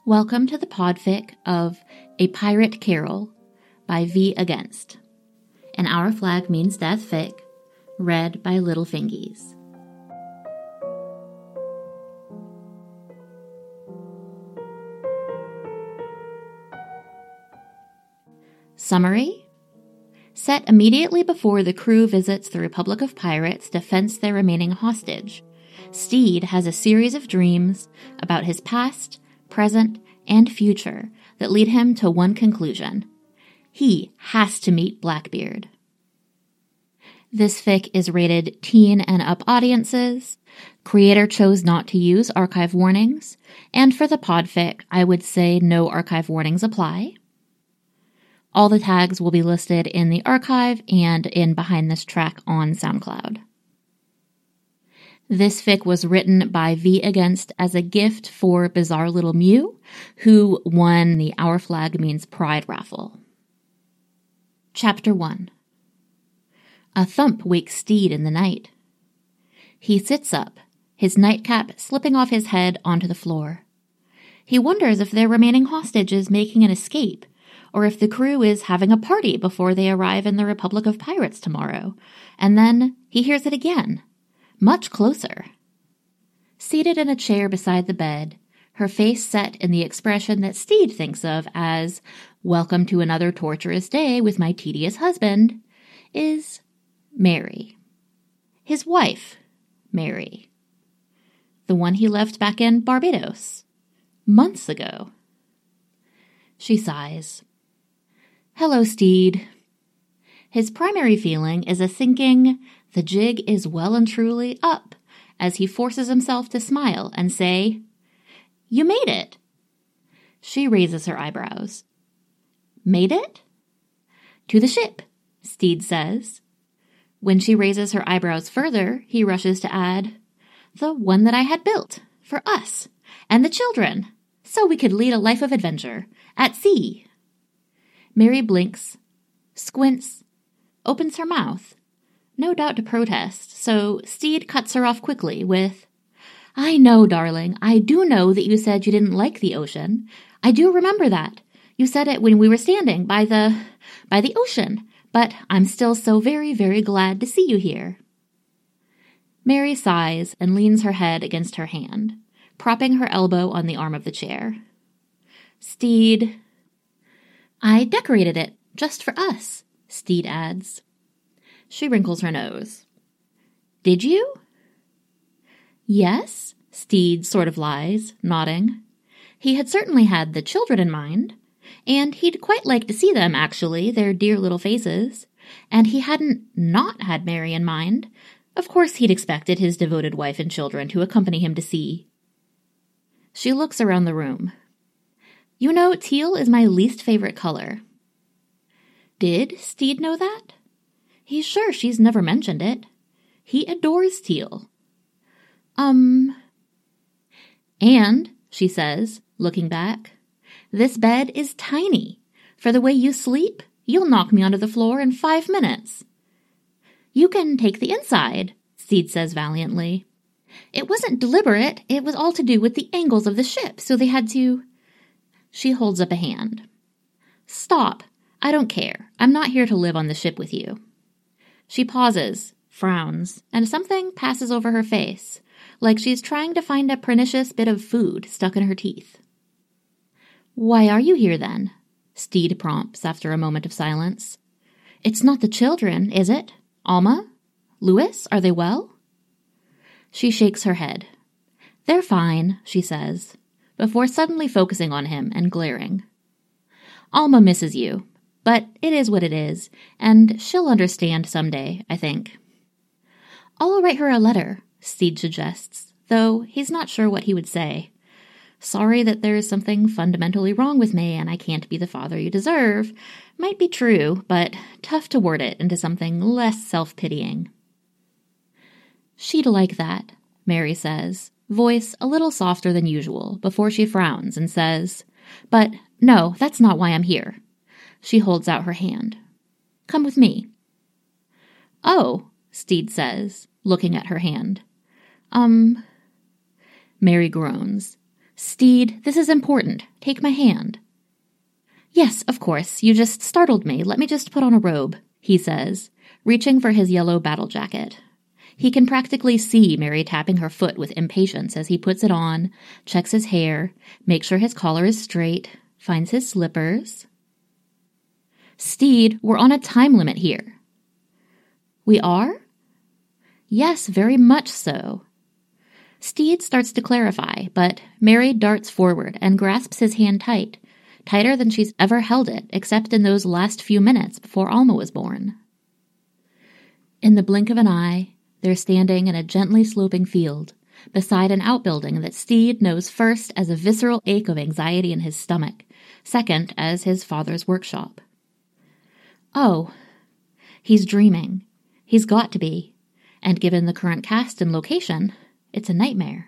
Welcome to the podfic of A Pirate Carol by V. Against, an Our Flag Means Death fic, read by Little Fingies. Summary: set immediately before the crew visits the Republic of Pirates to fence their remaining hostage, Steed has a series of dreams about his past, present, and future that lead him to one conclusion: he has to meet Blackbeard. This fic is rated teen and up audiences. Creator chose not to use archive warnings, and for the podfic, I would say no archive warnings apply. All the tags will be listed in the archive and in Behind This Track on SoundCloud. This fic was written by V. Against as a gift for Bizarre Little Mew, who won the Our Flag Means Pride raffle. Chapter 1. A thump wakes Steed in the night. He sits up, his nightcap slipping off his head onto the floor. He wonders if their remaining hostage is making an escape, or if the crew is having a party before they arrive in the Republic of Pirates tomorrow, and then he hears it again, much closer. Seated in a chair beside the bed, her face set in the expression that Steed thinks of as, "Welcome to another torturous day with my tedious husband," is Mary. His wife, Mary. The one he left back in Barbados, months ago. She sighs. "Hello, Steed." His primary feeling is a thinking the jig is well and truly up as he forces himself to smile and say, "You made it." She raises her eyebrows. "Made it?" "To the ship," Steed says. When she raises her eyebrows further, he rushes to add, "The one that I had built, for us, and the children, so we could lead a life of adventure, at sea." Mary blinks, squints, opens her mouth, no doubt to protest, so Steed cuts her off quickly with, "I know, darling, I do know that you said you didn't like the ocean. I do remember that. You said it when we were standing by the ocean, but I'm still so very, very glad to see you here." Mary sighs and leans her head against her hand, propping her elbow on the arm of the chair. Steed. "I decorated it, just for us," Steed adds. She wrinkles her nose. "Did you?" "Yes," Steed sort of lies, nodding. He had certainly had the children in mind, and he'd quite like to see them, actually, their dear little faces, and he hadn't not had Mary in mind. Of course he'd expected his devoted wife and children to accompany him to sea. She looks around the room. "You know, teal is my least favorite color." Did Steed know that? He's sure she's never mentioned it. He adores teal. And, she says, looking back, "this bed is tiny. For the way you sleep, you'll knock me onto the floor in 5 minutes." "You can take the inside," Steed says valiantly. "It wasn't deliberate. It was all to do with the angles of the ship, so they had to—" She holds up a hand. "Stop. I don't care. I'm not here to live on the ship with you." She pauses, frowns, and something passes over her face, like she's trying to find a pernicious bit of food stuck in her teeth. "Why are you here, then?" Steed prompts after a moment of silence. "It's not the children, is it? Alma? Louis? Are they well?" She shakes her head. "They're fine," she says, before suddenly focusing on him and glaring. "Alma misses you, but it is what it is, and she'll understand someday, I think." "I'll write her a letter," Steed suggests, though he's not sure what he would say. "Sorry that there's something fundamentally wrong with me and I can't be the father you deserve" might be true, but tough to word it into something less self-pitying. "She'd like that," Mary says, voice a little softer than usual, before she frowns and says, "But no, that's not why I'm here." She holds out her hand. "Come with me." "Oh," Steed says, looking at her hand. Mary groans. Steed, this is important. Take my hand. Yes, of course. You just startled me. Let me just put on a robe, he says, reaching for his yellow battle jacket. He can practically see Mary tapping her foot with impatience as he puts it on, checks his hair, makes sure his collar is straight, finds his slippers. Steed, we're on a time limit here. We are? Yes, very much so. Steed starts to clarify, but Mary darts forward and grasps his hand tight, tighter than she's ever held it, except in those last few minutes before Alma was born. In the blink of an eye, they're standing in a gently sloping field, beside an outbuilding that Steed knows first as a visceral ache of anxiety in his stomach, second as his father's workshop. Oh, he's dreaming. He's got to be. And given the current cast and location, it's a nightmare.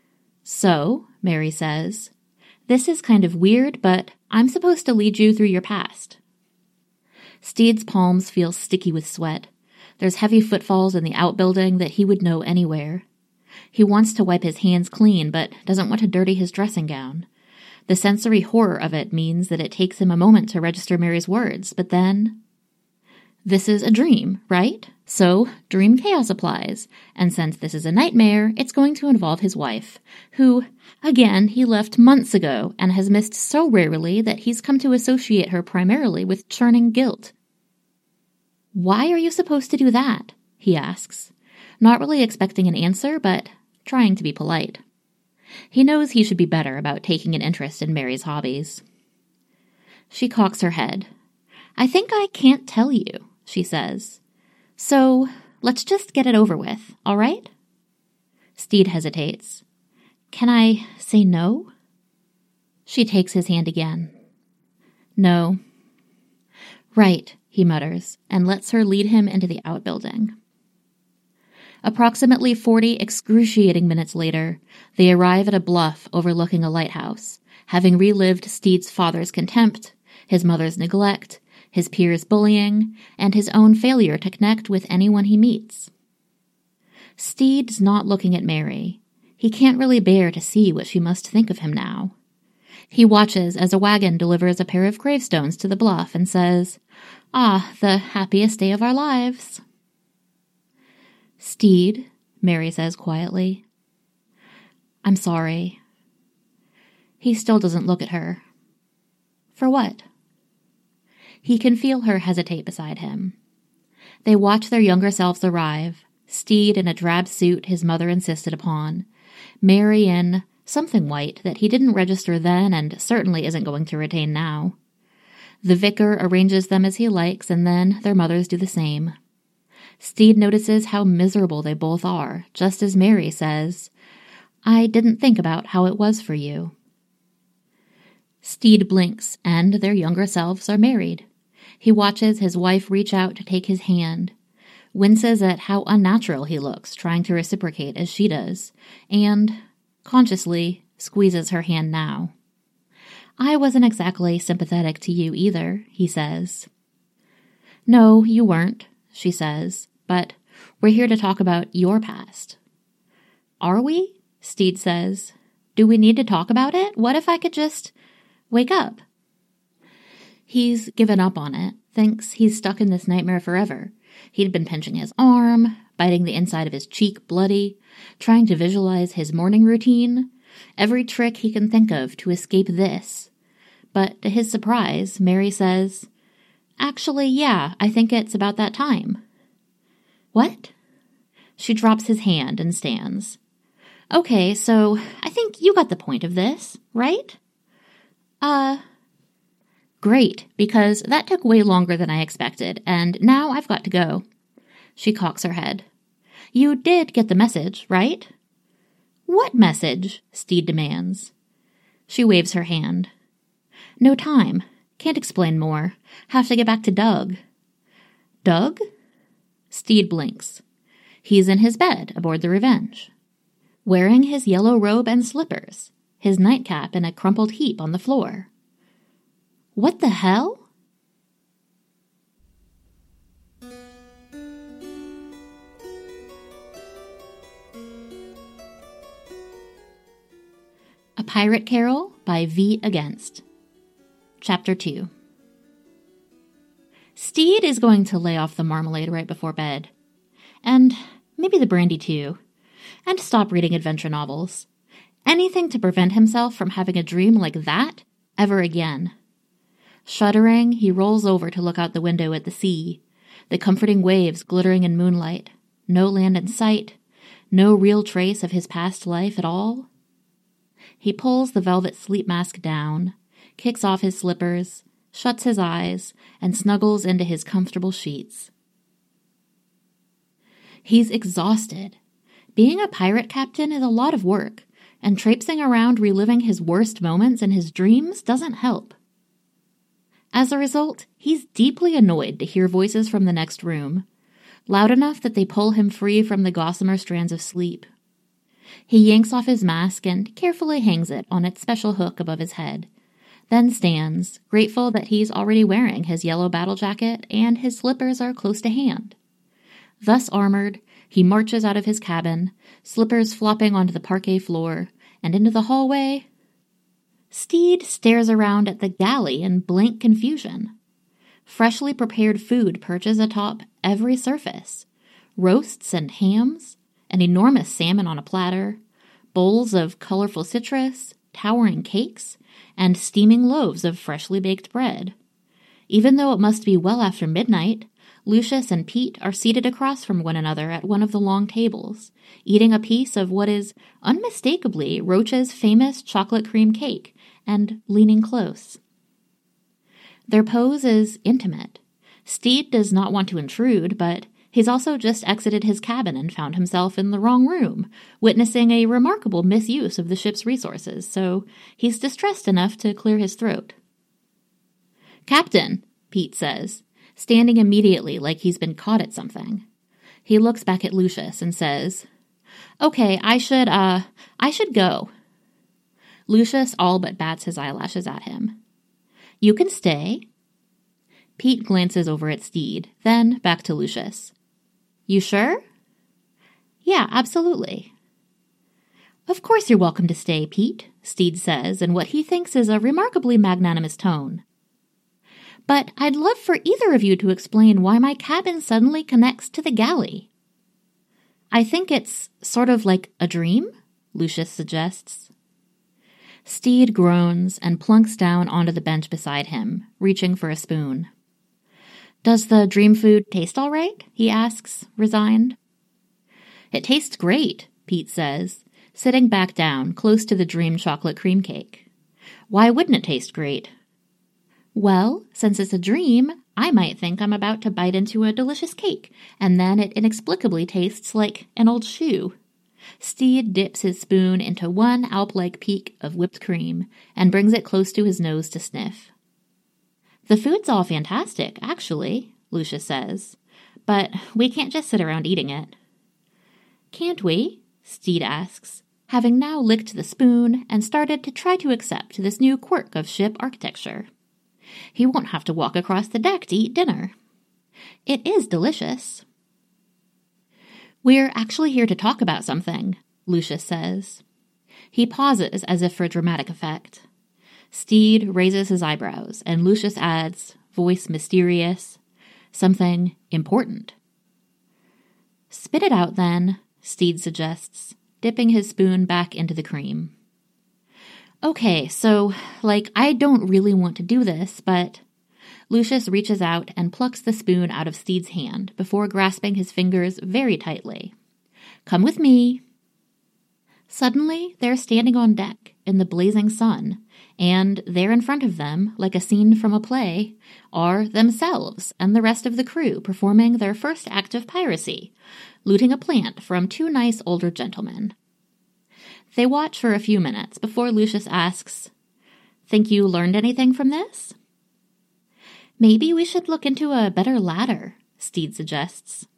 So, Mary says, this is kind of weird, but I'm supposed to lead you through your past. Steed's palms feel sticky with sweat. There's heavy footfalls in the outbuilding that he would know anywhere. He wants to wipe his hands clean, but doesn't want to dirty his dressing gown. The sensory horror of it means that it takes him a moment to register Mary's words, but then... This is a dream, right? So, dream chaos applies, and since this is a nightmare, it's going to involve his wife, who, again, he left months ago and has missed so rarely that he's come to associate her primarily with churning guilt. Why are you supposed to do that? He asks, not really expecting an answer, but trying to be polite. He knows he should be better about taking an interest in Mary's hobbies. She cocks her head. I think I can't tell you, she says. So, let's just get it over with, all right? Steed hesitates. Can I say no? She takes his hand again. No. Right, he mutters, and lets her lead him into the outbuilding. Approximately 40 excruciating minutes later, they arrive at a bluff overlooking a lighthouse, having relived Steed's father's contempt, his mother's neglect, his peers' bullying, and his own failure to connect with anyone he meets. Steed's not looking at Mary. He can't really bear to see what she must think of him now. He watches as a wagon delivers a pair of gravestones to the bluff and says, "Ah, the happiest day of our lives." "Steed," Mary says quietly. "I'm sorry." He still doesn't look at her. For what? He can feel her hesitate beside him. They watch their younger selves arrive, Steed in a drab suit his mother insisted upon, Mary in something white that he didn't register then and certainly isn't going to retain now. The vicar arranges them as he likes, and then their mothers do the same. Steed notices how miserable they both are, just as Mary says, "I didn't think about how it was for you." Steed blinks, and their younger selves are married. He watches his wife reach out to take his hand, winces at how unnatural he looks trying to reciprocate as she does, and, consciously, squeezes her hand now. "I wasn't exactly sympathetic to you either," he says. "No, you weren't," she says, "but we're here to talk about your past." "Are we?" Steed says. "Do we need to talk about it? What if I could just wake up?" He's given up on it, thinks he's stuck in this nightmare forever. He'd been pinching his arm, biting the inside of his cheek bloody, trying to visualize his morning routine, every trick he can think of to escape this. But to his surprise, Mary says, "Actually, yeah, I think it's about that time." "What?" She drops his hand and stands. "Okay, so I think you got the point of this, right?" Great, because that took way longer than I expected, and now I've got to go." She cocks her head. "You did get the message, right?" "What message?" Steed demands. She waves her hand. "No time. Can't explain more. Have to get back to Doug." "Doug?" Steed blinks. He's in his bed aboard the Revenge, wearing his yellow robe and slippers, his nightcap in a crumpled heap on the floor. What the hell? Pirate Carol by V. Against. Chapter 2. Steed is going to lay off the marmalade right before bed. And maybe the brandy too. And stop reading adventure novels. Anything to prevent himself from having a dream like that ever again. Shuddering, he rolls over to look out the window at the sea, the comforting waves glittering in moonlight, no land in sight, no real trace of his past life at all. He pulls the velvet sleep mask down, kicks off his slippers, shuts his eyes, and snuggles into his comfortable sheets. He's exhausted. Being a pirate captain is a lot of work, and traipsing around reliving his worst moments in his dreams doesn't help. As a result, he's deeply annoyed to hear voices from the next room, loud enough that they pull him free from the gossamer strands of sleep. He yanks off his mask and carefully hangs it on its special hook above his head, then stands, grateful that he's already wearing his yellow battle jacket and his slippers are close to hand. Thus armored, he marches out of his cabin, slippers flopping onto the parquet floor, and into the hallway. Steed stares around at the galley in blank confusion. Freshly prepared food perches atop every surface. Roasts and hams, an enormous salmon on a platter, bowls of colorful citrus, towering cakes, and steaming loaves of freshly baked bread. Even though it must be well after midnight, Lucius and Pete are seated across from one another at one of the long tables, eating a piece of what is unmistakably Roach's famous chocolate cream cake, and leaning close. Their pose is intimate. Steed does not want to intrude, but he's also just exited his cabin and found himself in the wrong room, witnessing a remarkable misuse of the ship's resources, so he's distressed enough to clear his throat. "Captain," Pete says, standing immediately like he's been caught at something. He looks back at Lucius and says, "Okay, I should go." Lucius all but bats his eyelashes at him. "You can stay." Pete glances over at Steed, then back to Lucius. "You sure?" "Yeah, absolutely." "Of course you're welcome to stay, Pete," Steed says in what he thinks is a remarkably magnanimous tone. "But I'd love for either of you to explain why my cabin suddenly connects to the galley." "I think it's sort of like a dream," Lucius suggests. Steed groans and plunks down onto the bench beside him, reaching for a spoon. "Does the dream food taste all right?" he asks, resigned. "It tastes great," Pete says, sitting back down close to the dream chocolate cream cake. "Why wouldn't it taste great?" "Well, since it's a dream, I might think I'm about to bite into a delicious cake, and then it inexplicably tastes like an old shoe." Steed dips his spoon into one Alp-like peak of whipped cream and brings it close to his nose to sniff. "The food's all fantastic, actually," Lucius says, "but we can't just sit around eating it." "Can't we?" Steed asks, having now licked the spoon and started to try to accept this new quirk of ship architecture. He won't have to walk across the deck to eat dinner. It is delicious. "We're actually here to talk about something," Lucius says. He pauses as if for dramatic effect. Steed raises his eyebrows, and Lucius adds, voice mysterious, "Something important." "Spit it out, then," Steed suggests, dipping his spoon back into the cream. "Okay, so, I don't really want to do this, but..." Lucius reaches out and plucks the spoon out of Steed's hand before grasping his fingers very tightly. "Come with me." Suddenly, they're standing on deck in the blazing sun, and there in front of them, like a scene from a play, are themselves and the rest of the crew performing their first act of piracy, looting a plant from two nice older gentlemen. They watch for a few minutes before Lucius asks, "Think you learned anything from this?" "Maybe we should look into a better ladder," Steed suggests.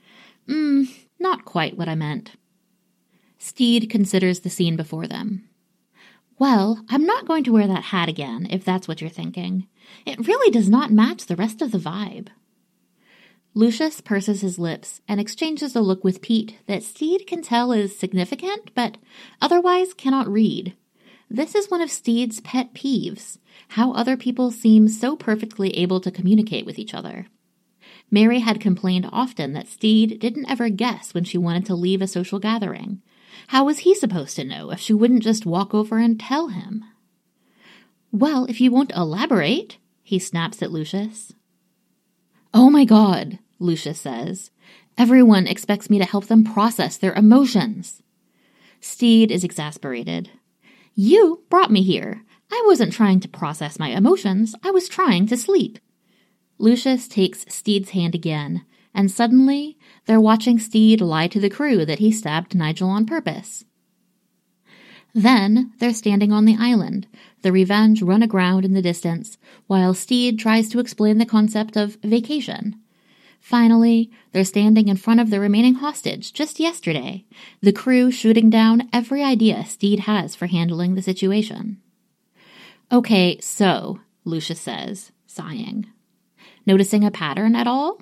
Not quite what I meant." Steed considers the scene before them. "Well, I'm not going to wear that hat again, if that's what you're thinking. It really does not match the rest of the vibe." Lucius purses his lips and exchanges a look with Pete that Steed can tell is significant, but otherwise cannot read. this is one of Steed's pet peeves, how other people seem so perfectly able to communicate with each other. Mary had complained often that Steed didn't ever guess when she wanted to leave a social gathering. How was he supposed to know if she wouldn't just walk over and tell him? Well, if you won't elaborate, he snaps at Lucius. Oh my God, Lucius says. Everyone expects me to help them process their emotions. Steed is exasperated. You brought me here. I wasn't trying to process my emotions. I was trying to sleep. Lucius takes Steed's hand again, and suddenly they're watching Steed lie to the crew that he stabbed Nigel on purpose. Then they're standing on the island, the Revenge run aground in the distance, while Steed tries to explain the concept of vacation. Finally, they're standing in front of the remaining hostage just yesterday, the crew shooting down every idea Steed has for handling the situation. Okay, so, Lucius says, sighing. Noticing a pattern at all?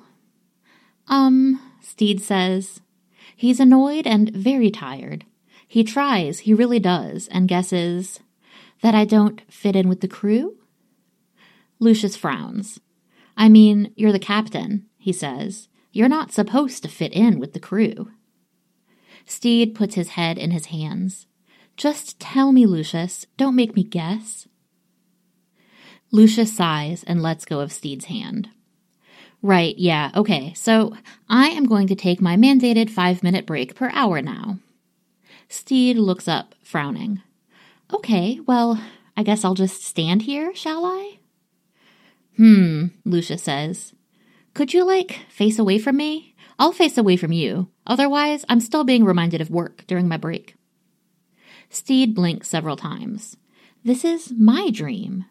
Steed says. He's annoyed and very tired. He tries, he really does, and guesses that I don't fit in with the crew? Lucius frowns. I mean, you're the captain, he says. You're not supposed to fit in with the crew. Steed puts his head in his hands. Just tell me, Lucius. Don't make me guess. Lucius sighs and lets go of Steed's hand. Right, yeah, okay, so I am going to take my mandated 5-minute break per hour now. Steed looks up, frowning. Okay, well, I guess I'll just stand here, shall I? Lucius says. Could you, face away from me? I'll face away from you. Otherwise, I'm still being reminded of work during my break. Steed blinks several times. This is my dream.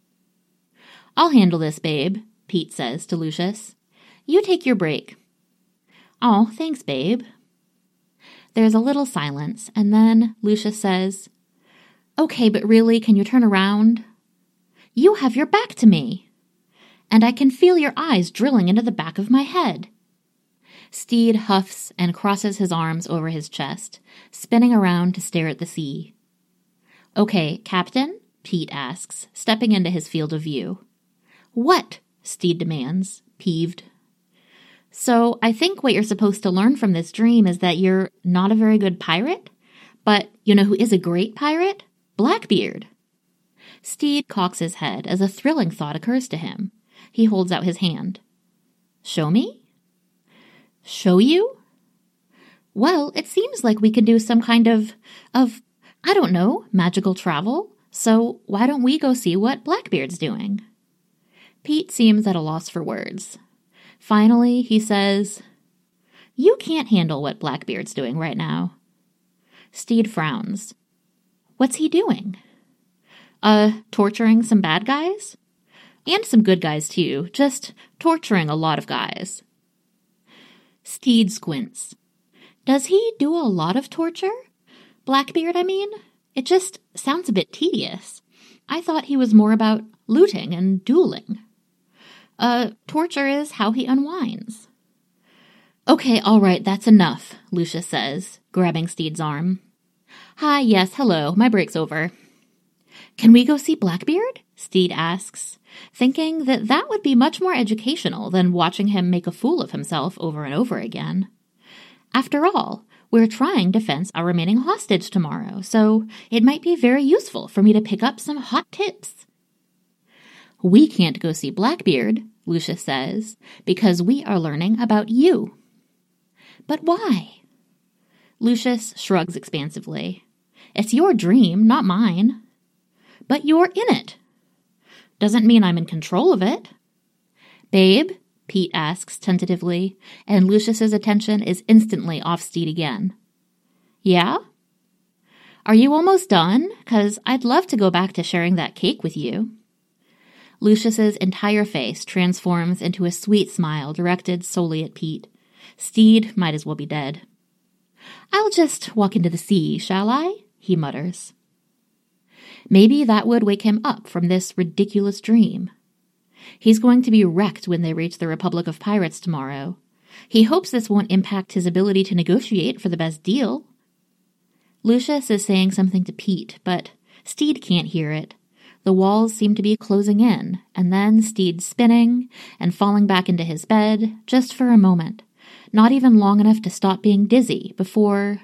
I'll handle this, babe, Pete says to Lucius. You take your break. Oh, thanks, babe. There's a little silence, and then Lucius says, Okay, but really, can you turn around? You have your back to me. And I can feel your eyes drilling into the back of my head. Steed huffs and crosses his arms over his chest, spinning around to stare at the sea. Okay, Captain? Pete asks, stepping into his field of view. What? Steed demands, peeved. So I think what you're supposed to learn from this dream is that you're not a very good pirate, but you know who is a great pirate? Blackbeard. Steed cocks his head as a thrilling thought occurs to him. He holds out his hand. Show me? Show you? Well, it seems like we could do some kind of, I don't know, magical travel. So why don't we go see what Blackbeard's doing? Pete seems at a loss for words. Finally, he says, You can't handle what Blackbeard's doing right now. Steed frowns. What's he doing? Torturing some bad guys? And some good guys, too. Just torturing a lot of guys. Steed squints. Does he do a lot of torture? Blackbeard, I mean? It just sounds a bit tedious. I thought he was more about looting and dueling. Torture is how he unwinds. Okay, all right, that's enough, Lucius says, grabbing Steed's arm. Hi, yes, hello, my break's over. Can we go see Blackbeard? Steed asks, thinking that that would be much more educational than watching him make a fool of himself over and over again. After all, we're trying to fence our remaining hostage tomorrow, so it might be very useful for me to pick up some hot tips. We can't go see Blackbeard, Lucius says, because we are learning about you. But why? Lucius shrugs expansively. It's your dream, not mine. But you're in it. Doesn't mean I'm in control of it. Babe, Pete asks tentatively, and Lucius's attention is instantly off Steed again. Yeah? Are you almost done? 'Cause I'd love to go back to sharing that cake with you. Lucius's entire face transforms into a sweet smile directed solely at Pete. Steed might as well be dead. I'll just walk into the sea, shall I? He mutters. Maybe that would wake him up from this ridiculous dream. He's going to be wrecked when they reach the Republic of Pirates tomorrow. He hopes this won't impact his ability to negotiate for the best deal. Lucius is saying something to Pete, but Steed can't hear it. The walls seem to be closing in, and then Steed spinning and falling back into his bed, just for a moment, not even long enough to stop being dizzy before...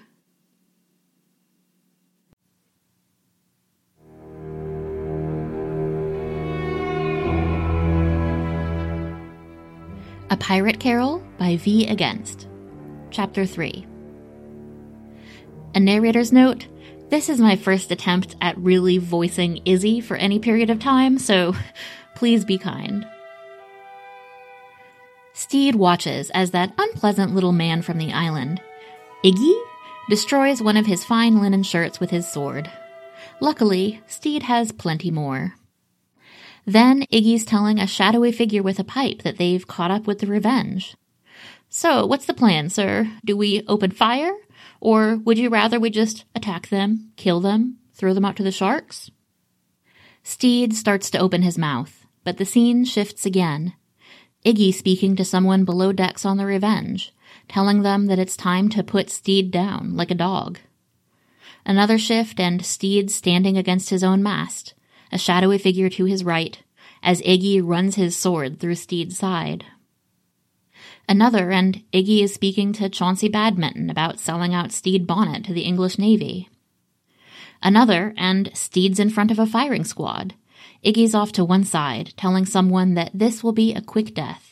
A Pirate Carol by V. Against. Chapter 3. A narrator's note: this is my first attempt at really voicing Izzy for any period of time, so please be kind. Steed watches as that unpleasant little man from the island, Iggy, destroys one of his fine linen shirts with his sword. Luckily, Steed has plenty more. Then Iggy's telling a shadowy figure with a pipe that they've caught up with the Revenge. So, what's the plan, sir? Do we open fire? Or would you rather we just attack them, kill them, throw them out to the sharks? Steed starts to open his mouth, but the scene shifts again. Iggy speaking to someone below decks on the Revenge, telling them that it's time to put Steed down like a dog. Another shift and Steed standing against his own mast, a shadowy figure to his right, as Iggy runs his sword through Steed's side. Another, and Iggy is speaking to Chauncey Badminton about selling out Steed Bonnet to the English Navy. Another, and Steed's in front of a firing squad. Iggy's off to one side, telling someone that this will be a quick death.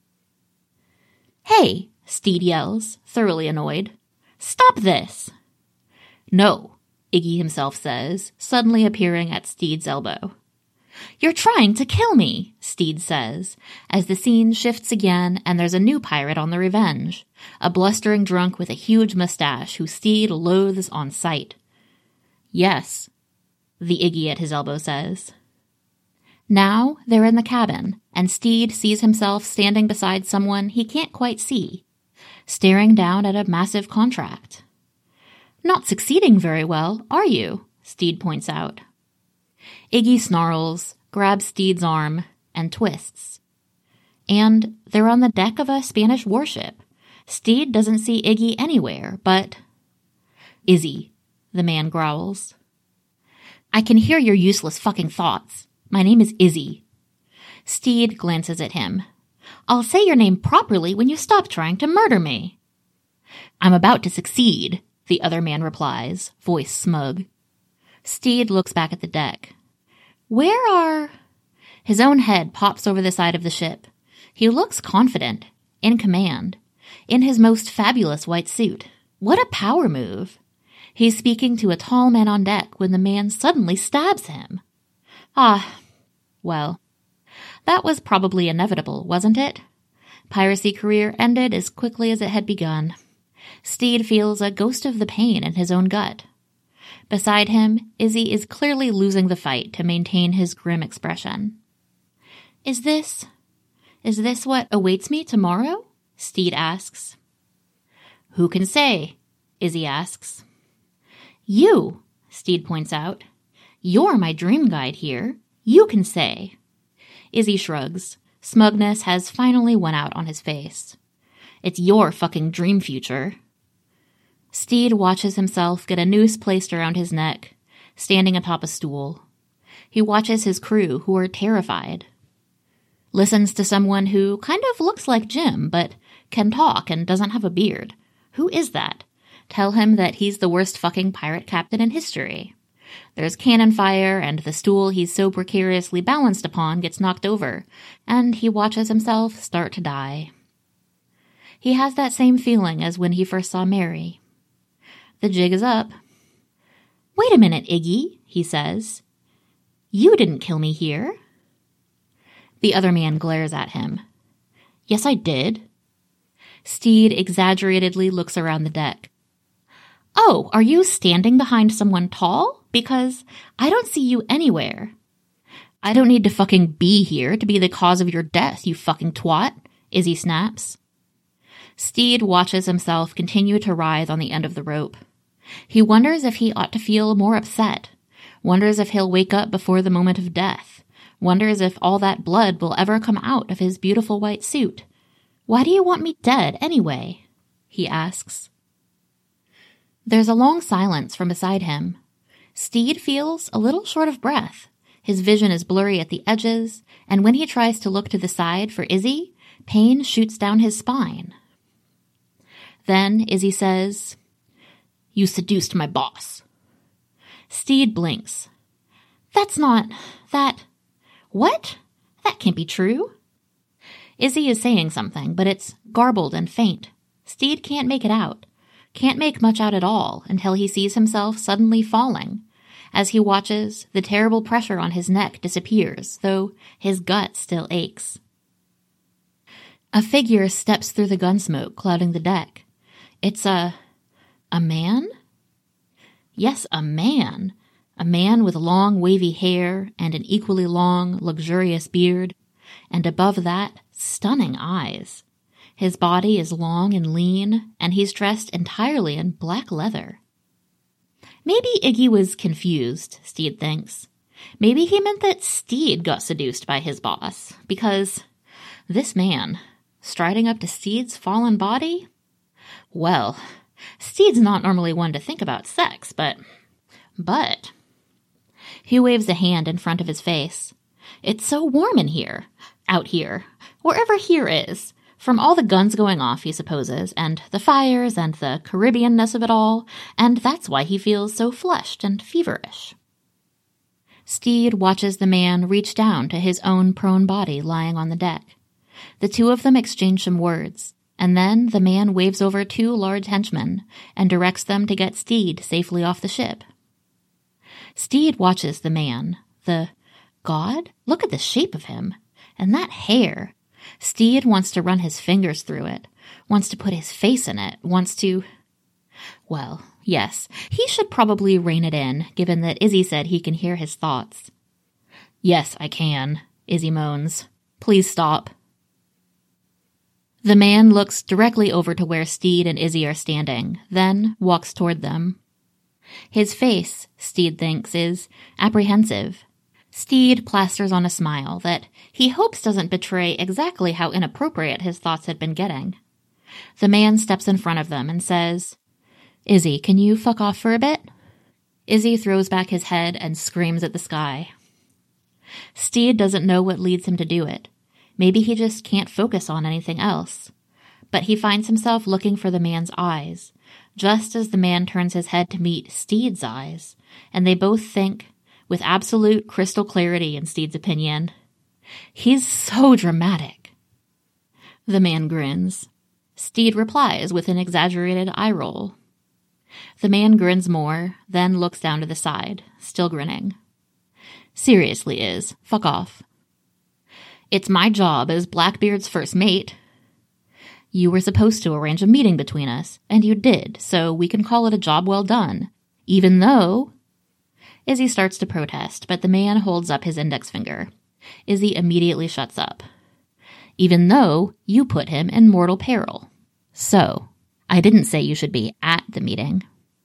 "Hey!" Steed yells, thoroughly annoyed. "Stop this!" "No," Iggy himself says, suddenly appearing at Steed's elbow. "You're trying to kill me," Steed says, as the scene shifts again and there's a new pirate on the Revenge, a blustering drunk with a huge mustache who Steed loathes on sight. "Yes," the Iggy at his elbow says. Now they're in the cabin, and Steed sees himself standing beside someone he can't quite see, staring down at a massive contract. "Not succeeding very well, are you?" Steed points out. Iggy snarls, grabs Steed's arm, and twists. And they're on the deck of a Spanish warship. Steed doesn't see Iggy anywhere, but... "Izzy," the man growls. "I can hear your useless fucking thoughts. My name is Izzy." Steed glances at him. "I'll say your name properly when you stop trying to murder me." "I'm about to succeed," the other man replies, voice smug. Steed looks back at the deck. Where are... His own head pops over the side of the ship. He looks confident, in command, in his most fabulous white suit. What a power move. He's speaking to a tall man on deck when the man suddenly stabs him. Well, that was probably inevitable, wasn't it? Piracy career ended as quickly as it had begun. Steed feels a ghost of the pain in his own gut. Beside him, Izzy is clearly losing the fight to maintain his grim expression. Is this what awaits me tomorrow?" Steed asks. "Who can say?" Izzy asks. "You," Steed points out. "You're my dream guide here. You can say." Izzy shrugs. Smugness has finally won out on his face. "It's your fucking dream future." Steed watches himself get a noose placed around his neck, standing atop a stool. He watches his crew, who are terrified. Listens to someone who kind of looks like Jim, but can talk and doesn't have a beard. Who is that? Tell him that he's the worst fucking pirate captain in history. There's cannon fire, and the stool he's so precariously balanced upon gets knocked over, and he watches himself start to die. He has that same feeling as when he first saw Mary. The jig is up. "Wait a minute, Iggy," he says. "You didn't kill me here." The other man glares at him. "Yes, I did." Steed exaggeratedly looks around the deck. "Oh, are you standing behind someone tall? Because I don't see you anywhere." "I don't need to fucking be here to be the cause of your death, you fucking twat," Izzy snaps. Steed watches himself continue to writhe on the end of the rope. He wonders if he ought to feel more upset, wonders if he'll wake up before the moment of death, wonders if all that blood will ever come out of his beautiful white suit. "Why do you want me dead, anyway?" he asks. There's a long silence from beside him. Steed feels a little short of breath. His vision is blurry at the edges, and when he tries to look to the side for Izzy, pain shoots down his spine. Then Izzy says, "You seduced my boss." Steed blinks. What? That can't be true. Izzy is saying something, but it's garbled and faint. Steed can't make it out. Can't make much out at all until he sees himself suddenly falling. As he watches, the terrible pressure on his neck disappears, though his gut still aches. A figure steps through the gun smoke, clouding the deck. It's a man? Yes, a man. A man with long, wavy hair and an equally long, luxurious beard, and above that, stunning eyes. His body is long and lean, and he's dressed entirely in black leather. Maybe Iggy was confused, Steed thinks. Maybe he meant that Steed got seduced by his boss, because this man, striding up to Steed's fallen body? Well, Steed's not normally one to think about sex, but... He waves a hand in front of his face. It's so warm in here, out here, wherever here is. From all the guns going off, he supposes, and the fires and the Caribbean-ness of it all, and that's why he feels so flushed and feverish. Steed watches the man reach down to his own prone body lying on the deck. The two of them exchange some words, and then the man waves over two large henchmen and directs them to get Steed safely off the ship. Steed watches the man. The god? Look at the shape of him. And that hair. Steed wants to run his fingers through it, wants to put his face in it, wants to... Well, yes, he should probably rein it in, given that Izzy said he can hear his thoughts. "Yes, I can," Izzy moans. "Please stop." The man looks directly over to where Steed and Izzy are standing, then walks toward them. His face, Steed thinks, is apprehensive. Steed plasters on a smile that he hopes doesn't betray exactly how inappropriate his thoughts had been getting. The man steps in front of them and says, "Izzy, can you fuck off for a bit?" Izzy throws back his head and screams at the sky. Steed doesn't know what leads him to do it. Maybe he just can't focus on anything else. But he finds himself looking for the man's eyes, just as the man turns his head to meet Steed's eyes, and they both think, with absolute crystal clarity in Steed's opinion, "He's so dramatic." The man grins. Steed replies with an exaggerated eye roll. The man grins more, then looks down to the side, still grinning. "Seriously, Iz, fuck off." "It's my job as Blackbeard's first mate." "You were supposed to arrange a meeting between us, and you did, so we can call it a job well done. Even though..." Izzy starts to protest, but the man holds up his index finger. Izzy immediately shuts up. "Even though you put him in mortal peril. So, I didn't say you should be at the meeting."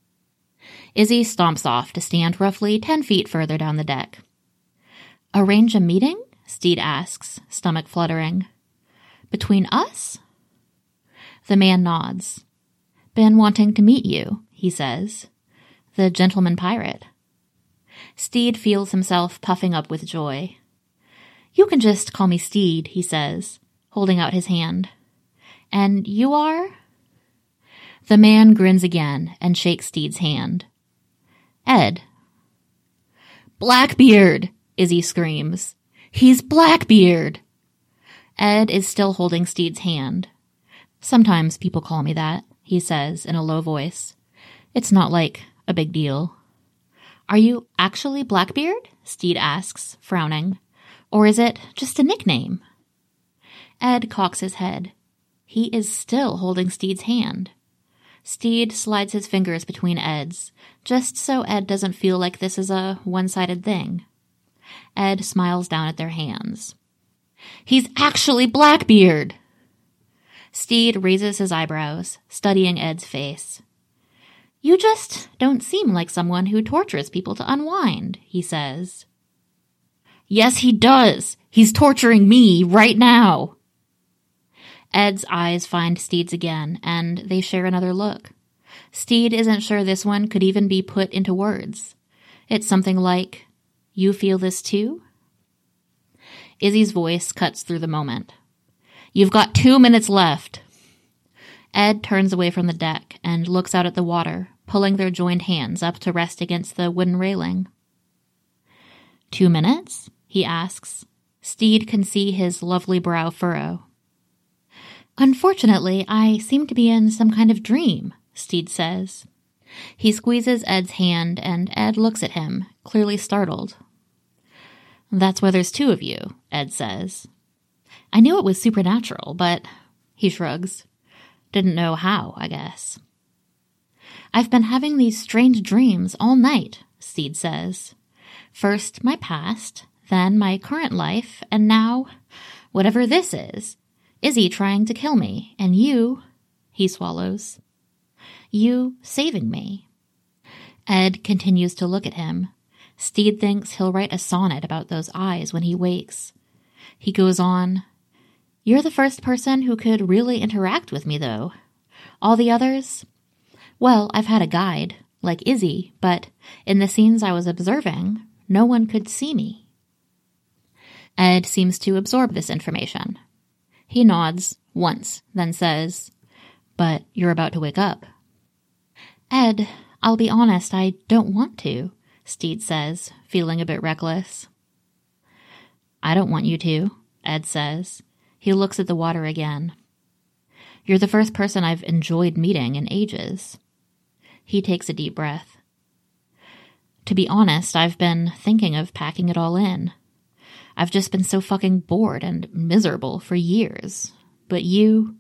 Izzy stomps off to stand roughly 10 feet further down the deck. "Arrange a meeting?" Steed asks, stomach fluttering. "Between us?" The man nods. "Been wanting to meet you," he says. "The gentleman pirate." Steed feels himself puffing up with joy. "You can just call me Steed," he says, holding out his hand. "And you are?" The man grins again and shakes Steed's hand. "Ed." "Blackbeard!" Izzy screams. "He's Blackbeard!" Ed is still holding Steed's hand. "Sometimes people call me that," he says in a low voice. "It's not like a big deal." "Are you actually Blackbeard?" Steed asks, frowning. "Or is it just a nickname?" Ed cocks his head. He is still holding Steed's hand. Steed slides his fingers between Ed's, just so Ed doesn't feel like this is a one-sided thing. Ed smiles down at their hands. "He's actually Blackbeard!" Steed raises his eyebrows, studying Ed's face. "You just don't seem like someone who tortures people to unwind," he says. "Yes, he does! He's torturing me right now!" Ed's eyes find Steed's again, and they share another look. Steed isn't sure this one could even be put into words. It's something like, "You feel this too?" Izzy's voice cuts through the moment. "You've got 2 minutes left." Ed turns away from the deck and looks out at the water, pulling their joined hands up to rest against the wooden railing. 2 minutes? He asks. Steed can see his lovely brow furrow. "Unfortunately, I seem to be in some kind of dream," Steed says. He squeezes Ed's hand, and Ed looks at him, clearly startled. "That's why there's 2 of you," Ed says. "I knew it was supernatural, but," he shrugs, "didn't know how, I guess." "I've been having these strange dreams all night," Steed says. "First my past, then my current life, and now, whatever this is, Izzy trying to kill me, and you," he swallows, "you saving me." Ed continues to look at him. Steed thinks he'll write a sonnet about those eyes when he wakes. He goes on, "You're the first person who could really interact with me, though. All the others? Well, I've had a guide, like Izzy, but in the scenes I was observing, no one could see me." Ed seems to absorb this information. He nods once, then says, "But you're about to wake up." "Ed, I'll be honest, I don't want to," Steed says, feeling a bit reckless. "I don't want you to," Ed says. He looks at the water again. "You're the first person I've enjoyed meeting in ages." He takes a deep breath. "To be honest, I've been thinking of packing it all in. I've just been so fucking bored and miserable for years. But you..."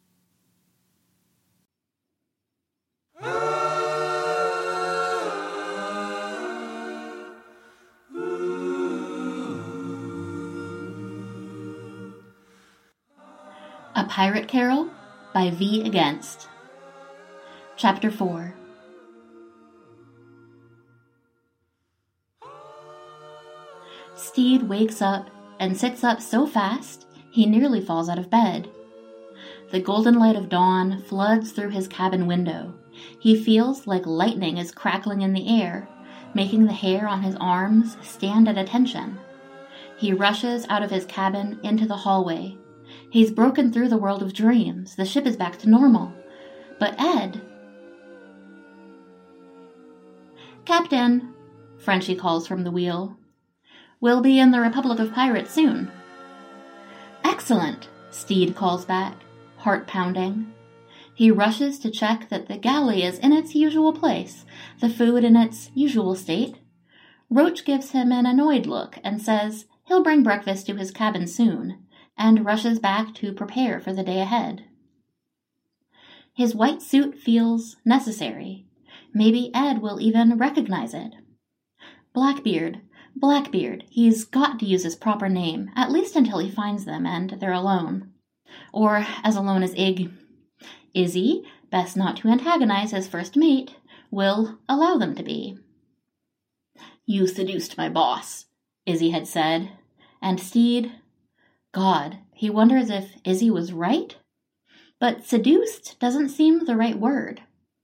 A Pirate Carol by V. Against. Chapter 4. Steed wakes up and sits up so fast he nearly falls out of bed. The golden light of dawn floods through his cabin window. He feels like lightning is crackling in the air, making the hair on his arms stand at attention. He rushes out of his cabin into the hallway. He's broken through the world of dreams. The ship is back to normal. But Ed... "Captain," Frenchie calls from the wheel. "We'll be in the Republic of Pirates soon." "Excellent," Steed calls back, heart pounding. He rushes to check that the galley is in its usual place, the food in its usual state. Roach gives him an annoyed look and says he'll bring breakfast to his cabin soon, and rushes back to prepare for the day ahead. His white suit feels necessary. Maybe Ed will even recognize it. Blackbeard, he's got to use his proper name, at least until he finds them and they're alone. Or as alone as Izzy, best not to antagonize his first mate, will allow them to be. "You seduced my boss," Izzy had said, and Steed... God, he wonders if Izzy was right? But seduced doesn't seem the right word.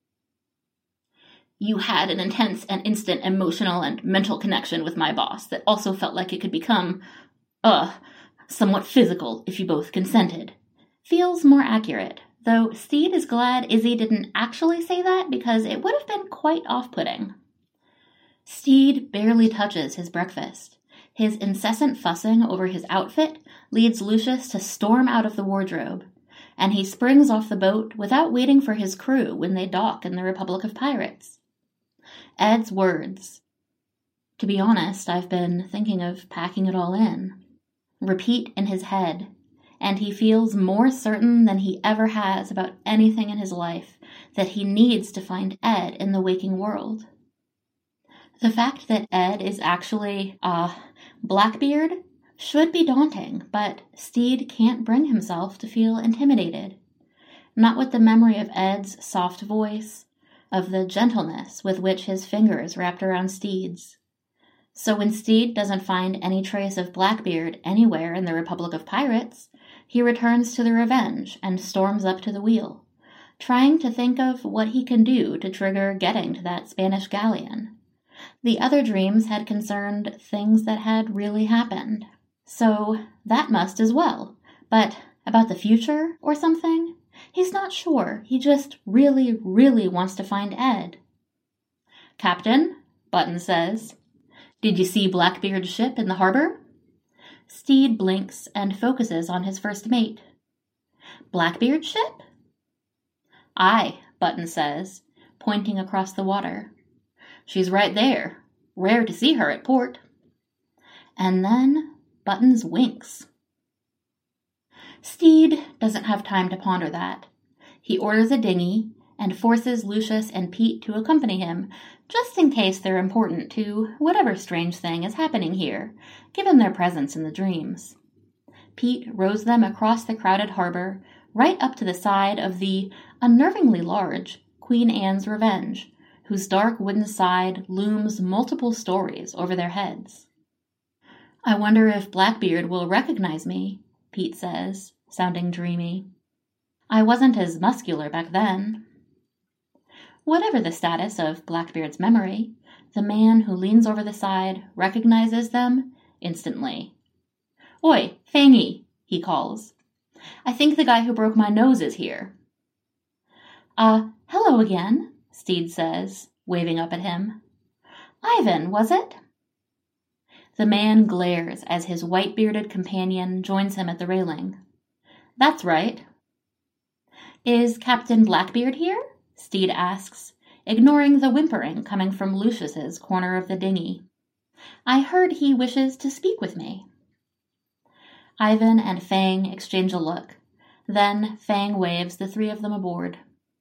"You had an intense and instant emotional and mental connection with my boss that also felt like it could become, somewhat physical if you both consented." Feels more accurate, though Steed is glad Izzy didn't actually say that because it would have been quite off-putting. Steed barely touches his breakfast. His incessant fussing over his outfit leads Lucius to storm out of the wardrobe, and he springs off the boat without waiting for his crew when they dock in the Republic of Pirates. Ed's words, "To be honest, I've been thinking of packing it all in," repeat in his head, and he feels more certain than he ever has about anything in his life that he needs to find Ed in the waking world. The fact that Ed is actually, Blackbeard should be daunting, but Steed can't bring himself to feel intimidated. Not with the memory of Ed's soft voice, of the gentleness with which his fingers wrapped around Steed's. So when Steed doesn't find any trace of Blackbeard anywhere in the Republic of Pirates, he returns to the Revenge and storms up to the wheel, trying to think of what he can do to trigger getting to that Spanish galleon. The other dreams had concerned things that had really happened. So that must as well. But about the future or something? He's not sure. He just really, really wants to find Ed. "Captain," Button says, "did you see Blackbeard's ship in the harbor?" Steed blinks and focuses on his first mate. "Blackbeard's ship?" "Aye," Button says, pointing across the water. "She's right there. Rare to see her at port." And then Buttons winks. Steed doesn't have time to ponder that. He orders a dinghy and forces Lucius and Pete to accompany him, just in case they're important to whatever strange thing is happening here, given their presence in the dreams. Pete rows them across the crowded harbor, right up to the side of the unnervingly large Queen Anne's Revenge, whose dark wooden side looms multiple stories over their heads. "I wonder if Blackbeard will recognize me," Pete says, sounding dreamy. "I wasn't as muscular back then." Whatever the status of Blackbeard's memory, the man who leans over the side recognizes them instantly. "Oi, Fangy," he calls. "I think the guy who broke my nose is here." Hello again," Steed says, waving up at him. "Ivan, was it?" The man glares as his white-bearded companion joins him at the railing. "That's right." "Is Captain Blackbeard here?" Steed asks, ignoring the whimpering coming from Lucius's corner of the dinghy. "I heard he wishes to speak with me." Ivan and Fang exchange a look. Then Fang waves the three of them aboard.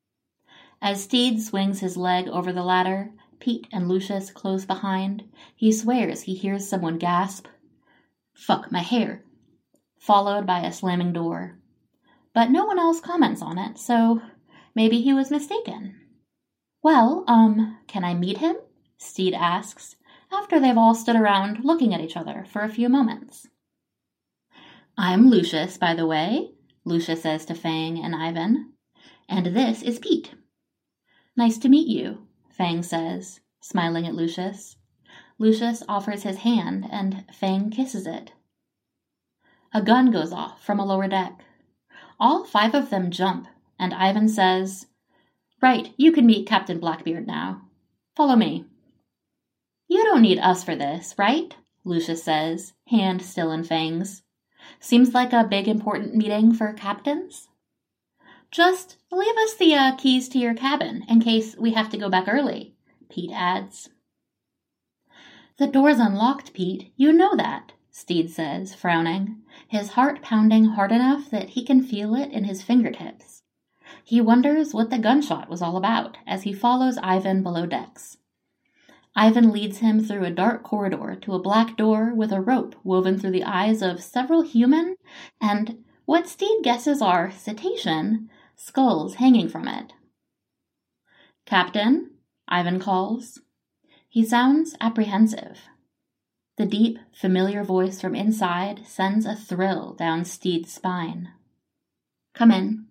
As Steed swings his leg over the ladder, Pete and Lucius close behind. He swears he hears someone gasp, "Fuck my hair," followed by a slamming door. But no one else comments on it, so maybe he was mistaken. "Well, can I meet him?" Steed asks, after they've all stood around looking at each other for a few moments. "I'm Lucius, by the way," Lucius says to Fang and Ivan. "And this is Pete." "Nice to meet you," Fang says, smiling at Lucius. Lucius offers his hand, and Fang kisses it. A gun goes off from a lower deck. All 5 of them jump, and Ivan says, "Right, you can meet Captain Blackbeard now. Follow me." "You don't need us for this, right?" Lucius says, hand still in Fang's. "Seems like a big important meeting for captains." "Just leave us the keys to your cabin in case we have to go back early," Pete adds. "The door's unlocked, Pete. You know that," Steed says, frowning, his heart pounding hard enough that he can feel it in his fingertips. He wonders what the gunshot was all about as he follows Ivan below decks. Ivan leads him through a dark corridor to a black door with a rope woven through the eyes of several human and what Steed guesses are cetacean skulls hanging from it. "Captain," Ivan calls. He sounds apprehensive. The deep, familiar voice from inside sends a thrill down Steed's spine. "Come in."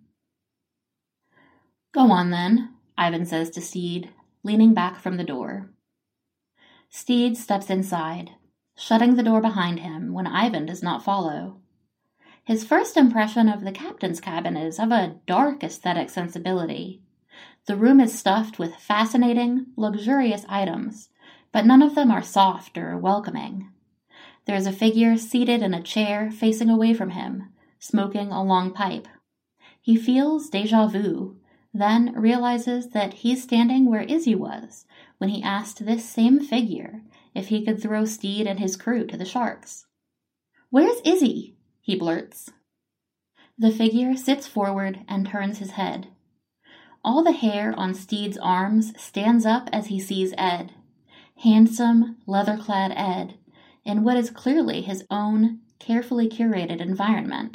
"Go on, then," Ivan says to Steed, leaning back from the door. Steed steps inside, shutting the door behind him when Ivan does not follow. His first impression of the captain's cabin is of a dark aesthetic sensibility. The room is stuffed with fascinating, luxurious items, but none of them are soft or welcoming. There is a figure seated in a chair facing away from him, smoking a long pipe. He feels déjà vu, then realizes that he's standing where Izzy was when he asked this same figure if he could throw Steed and his crew to the sharks. "Where's Izzy?" he blurts. The figure sits forward and turns his head. All the hair on Steed's arms stands up as he sees Ed. Handsome, leather-clad Ed, in what is clearly his own, carefully curated environment.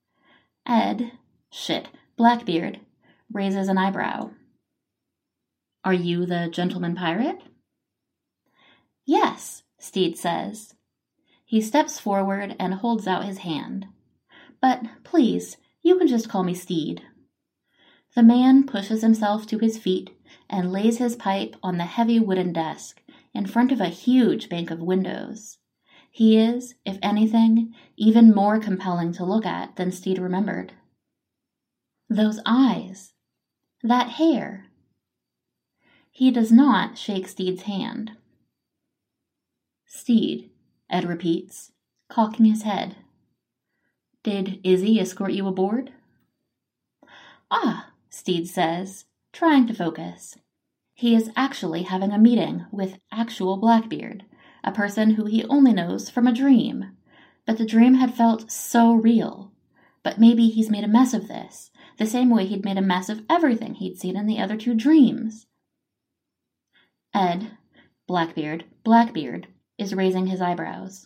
Blackbeard, raises an eyebrow. "Are you the gentleman pirate?" "Yes," Steed says. He steps forward and holds out his hand. "But please, you can just call me Steed." The man pushes himself to his feet and lays his pipe on the heavy wooden desk, in front of a huge bank of windows. He is, if anything, even more compelling to look at than Steed remembered. Those eyes. That hair. He does not shake Steed's hand. Steed, Ed repeats, cocking his head. Did Izzy escort you aboard? Ah, Steed says, trying to focus. He is actually having a meeting with actual Blackbeard, a person who he only knows from a dream. But the dream had felt so real. But maybe he's made a mess of this, the same way he'd made a mess of everything he'd seen in the other two dreams. Ed, Blackbeard, is raising his eyebrows.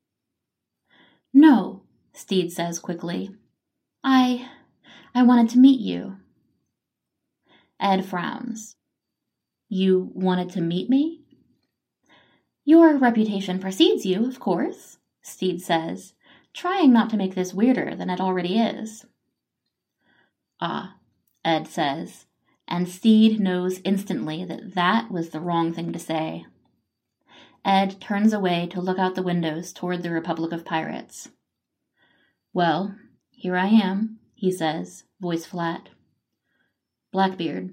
No, Steed says quickly. I wanted to meet you. Ed frowns. You wanted to meet me? Your reputation precedes you, of course, Steed says, trying not to make this weirder than it already is. Ah, Ed says, and Steed knows instantly that that was the wrong thing to say. Ed turns away to look out the windows toward the Republic of Pirates. Well, here I am, he says, voice flat. Blackbeard.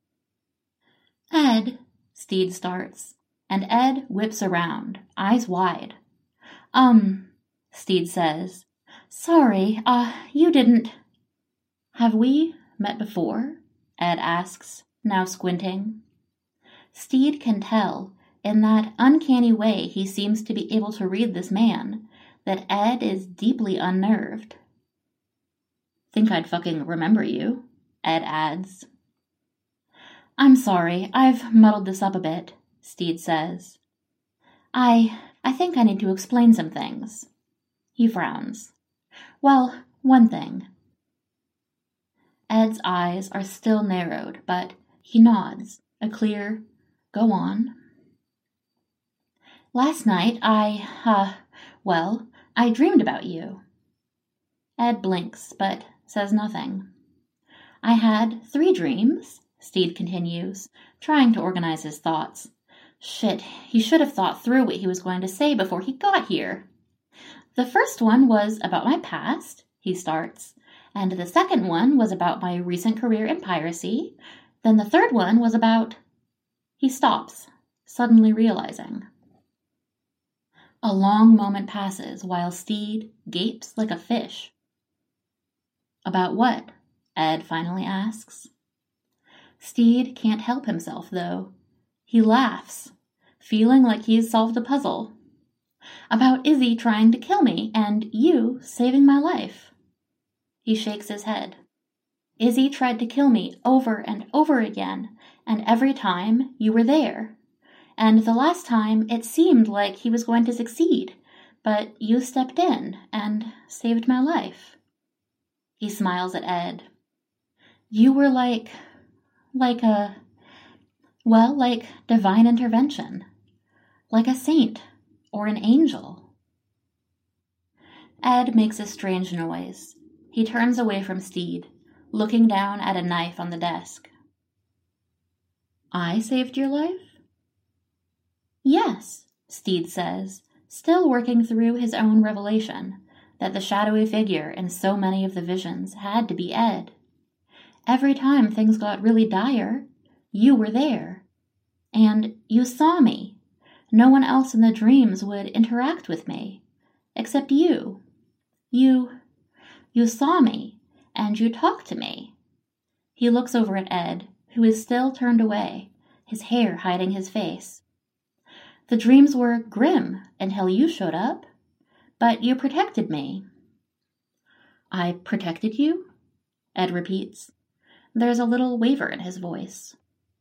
Ed, Steed starts, and Ed whips around, eyes wide. Steed says, sorry, you didn't. Have we met before? Ed asks, now squinting. Steed can tell, in that uncanny way he seems to be able to read this man, that Ed is deeply unnerved. Think I'd fucking remember you, Ed adds. I'm sorry, I've muddled this up a bit, Steed says. I think I need to explain some things. He frowns. Well, one thing. Ed's eyes are still narrowed, but he nods, a clear, go on. Last night I dreamed about you. Ed blinks, but says nothing. I had 3 dreams, Steed continues, trying to organize his thoughts. Shit, he should have thought through what he was going to say before he got here. The first one was about my past, he starts, and the second one was about my recent career in piracy. Then the third one was about... He stops, suddenly realizing. A long moment passes while Steed gapes like a fish. About what? Ed finally asks. Steed can't help himself, though. He laughs, feeling like he's solved a puzzle. About Izzy trying to kill me and you saving my life. He shakes his head. Izzy tried to kill me over and over again, and every time you were there. And the last time it seemed like he was going to succeed, but you stepped in and saved my life. He smiles at Ed. You were like divine intervention. Like a saint or an angel. Ed makes a strange noise. He turns away from Steed, looking down at a knife on the desk. I saved your life? Yes, Steed says, still working through his own revelation, that the shadowy figure in so many of the visions had to be Ed. Every time things got really dire, you were there. And you saw me. No one else in the dreams would interact with me, except you. You saw me, and you talked to me. He looks over at Ed, who is still turned away, his hair hiding his face. The dreams were grim until you showed up, but you protected me. I protected you? Ed repeats. There's a little waver in his voice.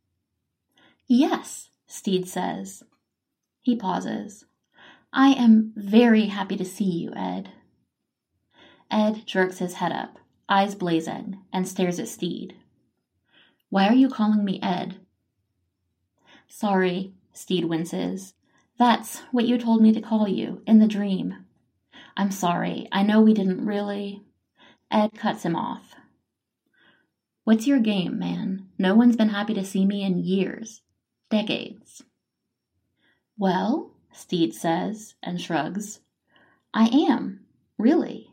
Yes, Steed says. He pauses. I am very happy to see you, Ed. Ed jerks his head up, eyes blazing, and stares at Steed. Why are you calling me Ed? Sorry, Steed winces. That's what you told me to call you in the dream. I'm sorry, I know we didn't really... Ed cuts him off. What's your game, man? No one's been happy to see me in years. Decades. Well, Steed says and shrugs. I am, really.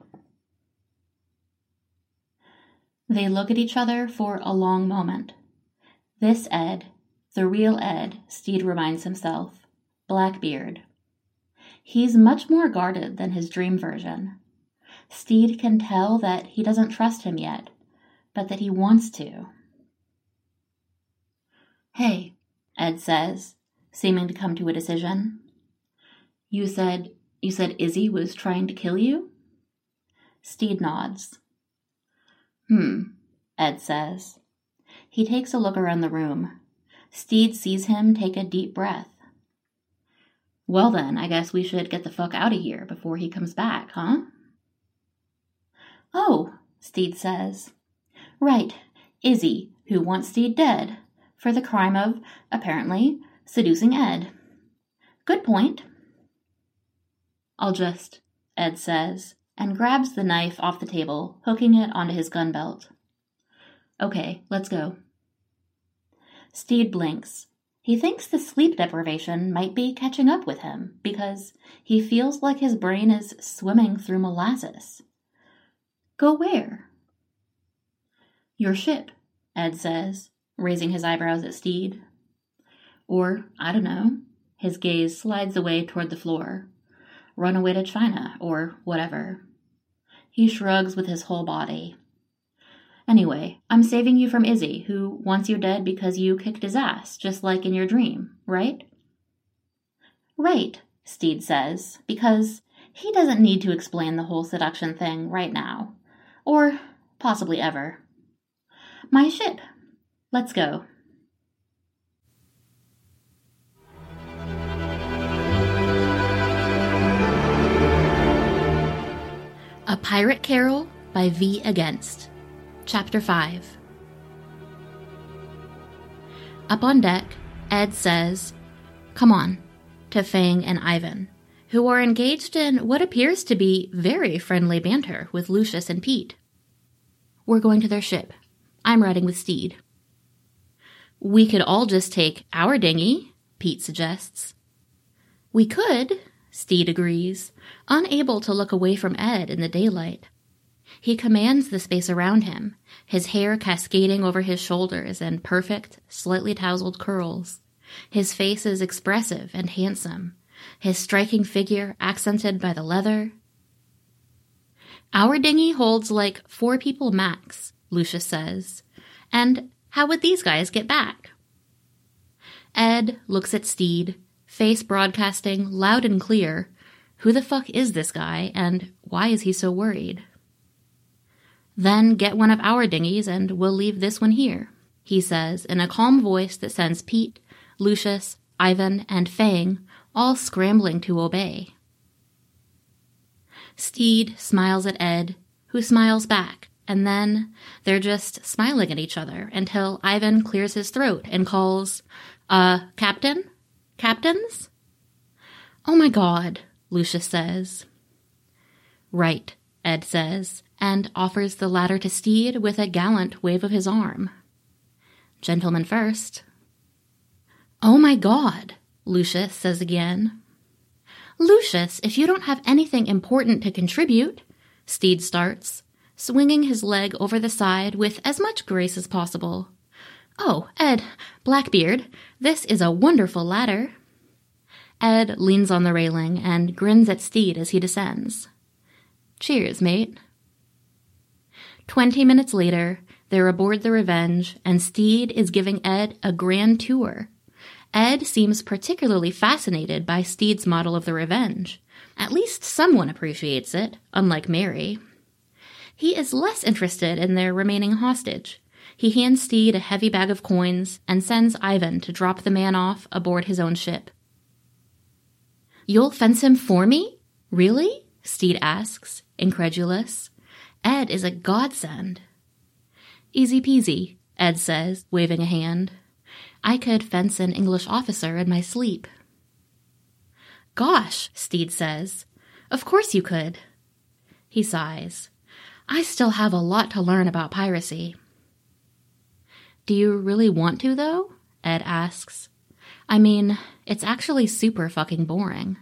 They look at each other for a long moment. This Ed, the real Ed, Steed reminds himself, Blackbeard. He's much more guarded than his dream version. Steed can tell that he doesn't trust him yet, but that he wants to. Hey, Ed says, seeming to come to a decision. You said Izzy was trying to kill you? Steed nods. Ed says. He takes a look around the room. Steed sees him take a deep breath. Well then, I guess we should get the fuck out of here before he comes back, huh? Oh, Steed says. Right, Izzy, who wants Steed dead, for the crime of, apparently, seducing Ed. Good point. I'll just, Ed says, and grabs the knife off the table, hooking it onto his gun belt. Okay, let's go. Steed blinks. He thinks the sleep deprivation might be catching up with him, because he feels like his brain is swimming through molasses. Go where? Your ship, Ed says, raising his eyebrows at Steed. Or, I don't know. His gaze slides away toward the floor. Run away to China, or whatever. He shrugs with his whole body. Anyway, I'm saving you from Izzy, who wants you dead because you kicked his ass, just like in your dream, right? Right, Steed says, because he doesn't need to explain the whole seduction thing right now. Or possibly ever. My ship. Let's go. A Pirate Carol by V. Against. Chapter 5. Up on deck, Ed says, "Come on," to Fang and Ivan, who are engaged in what appears to be very friendly banter with Lucius and Pete. We're going to their ship. I'm riding with Steed. We could all just take our dinghy, Pete suggests. We could, Steed agrees, unable to look away from Ed in the daylight. He commands the space around him, his hair cascading over his shoulders in perfect, slightly tousled curls. His face is expressive and handsome, his striking figure accented by the leather. Our dinghy holds like 4 people max, Lucius says. And how would these guys get back? Ed looks at Steed, face broadcasting loud and clear. Who the fuck is this guy, and why is he so worried? Then get one of our dinghies and we'll leave this one here, he says in a calm voice that sends Pete, Lucius, Ivan, and Fang all scrambling to obey. Steed smiles at Ed, who smiles back, and then they're just smiling at each other until Ivan clears his throat and calls, Captain? Captains? Oh my God, Lucius says. Right, Ed says, and offers the ladder to Steed with a gallant wave of his arm. Gentlemen first. Oh my God, Lucius says again. Lucius, if you don't have anything important to contribute, Steed starts, swinging his leg over the side with as much grace as possible. Oh, Ed, Blackbeard, this is a wonderful ladder. Ed leans on the railing and grins at Steed as he descends. Cheers, mate. 20 minutes later, they're aboard the Revenge, and Steed is giving Ed a grand tour. Ed seems particularly fascinated by Steed's model of the Revenge. At least someone appreciates it, unlike Mary. He is less interested in their remaining hostage. He hands Steed a heavy bag of coins and sends Ivan to drop the man off aboard his own ship. You'll fence him for me? Really? Steed asks, incredulous. Ed is a godsend. Easy peasy, Ed says, waving a hand. I could fence an English officer in my sleep. Gosh, Steed says. Of course you could. He sighs. I still have a lot to learn about piracy. Do you really want to, though? Ed asks. I mean, it's actually super fucking boring.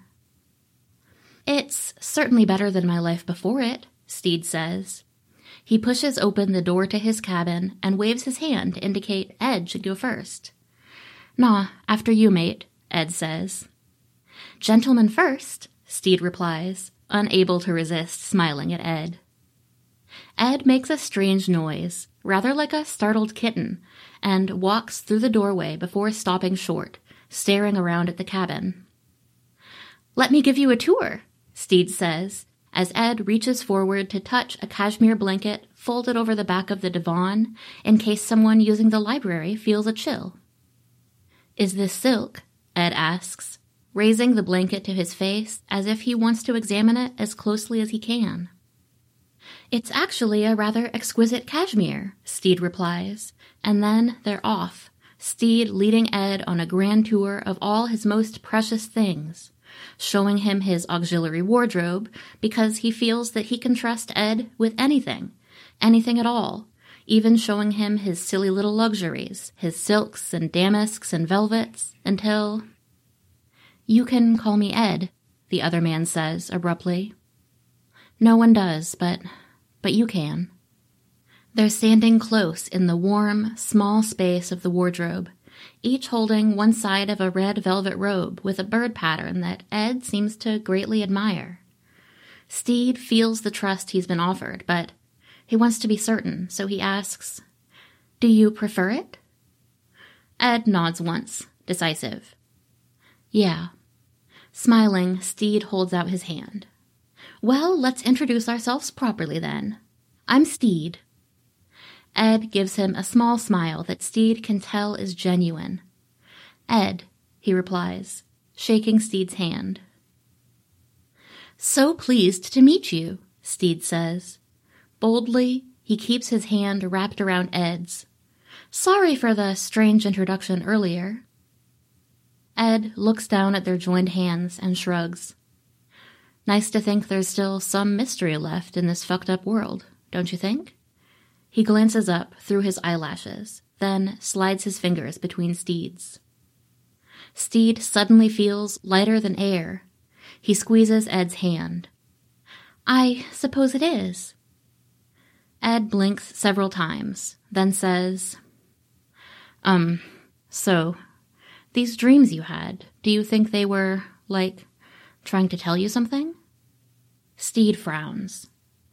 It's certainly better than my life before it, Steed says. He pushes open the door to his cabin and waves his hand to indicate Ed should go first. Nah, after you, mate, Ed says. Gentleman first, Steed replies, unable to resist smiling at Ed. Ed makes a strange noise, rather like a startled kitten, and walks through the doorway before stopping short, staring around at the cabin. Let me give you a tour, Steed says, as Ed reaches forward to touch a cashmere blanket folded over the back of the divan in case someone using the library feels a chill. Is this silk? Ed asks, raising the blanket to his face as if he wants to examine it as closely as he can. It's actually a rather exquisite cashmere, Steed replies, and then they're off, Steed leading Ed on a grand tour of all his most precious things, showing him his auxiliary wardrobe because he feels that he can trust Ed with anything at all, even showing him his silly little luxuries, his silks and damasks and velvets, until... You can call me Ed, the other man says abruptly. No one does, but you can. They're standing close in the warm, small space of the wardrobe, each holding one side of a red velvet robe with a bird pattern that Ed seems to greatly admire. Steed feels the trust he's been offered, but he wants to be certain, so he asks, Do you prefer it? Ed nods once, decisive. Yeah. Smiling, Steed holds out his hand. Well, let's introduce ourselves properly then. I'm Steed. Ed gives him a small smile that Steed can tell is genuine. Ed, he replies, shaking Steed's hand. So pleased to meet you, Steed says. Boldly, he keeps his hand wrapped around Ed's. Sorry for the strange introduction earlier. Ed looks down at their joined hands and shrugs. Nice to think there's still some mystery left in this fucked up world, don't you think? He glances up through his eyelashes, then slides his fingers between Steed's. Steed suddenly feels lighter than air. He squeezes Ed's hand. I suppose it is. Ed blinks several times, then says, so, these dreams you had, do you think they were, trying to tell you something? Steed frowns.